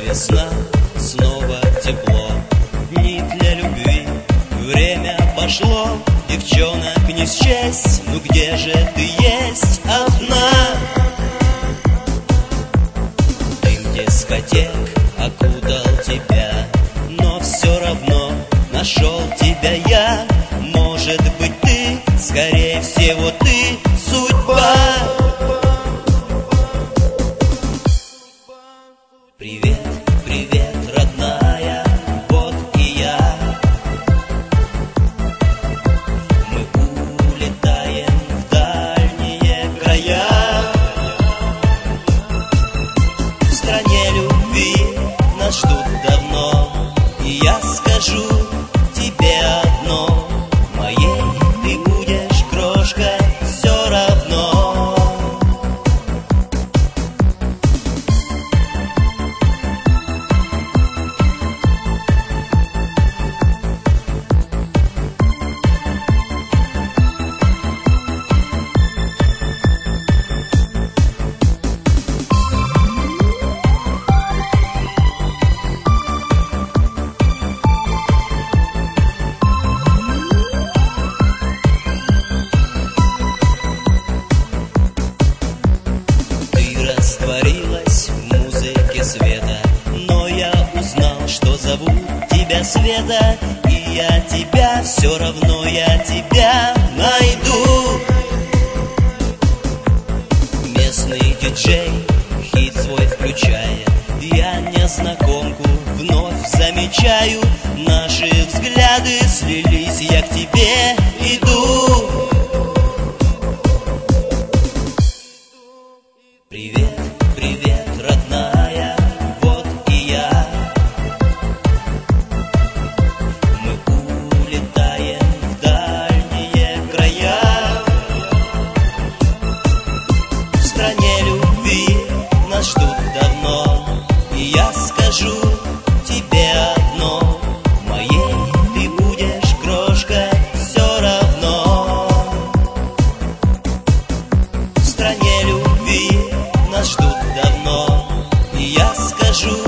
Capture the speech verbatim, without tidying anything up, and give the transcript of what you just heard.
весна, снова тепло, дни для любви, время пошло, девчонок не счесть, ну где же ты есть одна? Дым дискотек окутал тебя, но все равно нашел тебя я. Может быть ты, скорее всего ты, судьба. Привет, привет, родная, вот и я. Мы улетаем в дальние края. В стране любви нас ждут давно, и я скажу тебе одно: моей ты будешь, крошка, все равно. Растворилась в музыке света, но я узнал, что зовут тебя Света. И я тебя, все равно я тебя найду. Местный диджей хит свой включает, я незнакомку вновь замечаю. Наши взгляды слились, я к тебе иду. Привет, привет, родная, вот и я. Мы улетаем в дальние края. В стране любви нас ждут давно, и я скажу тебе одно: моей ты будешь, крошка, все равно. В стране любви нас ждут давно, и я скажу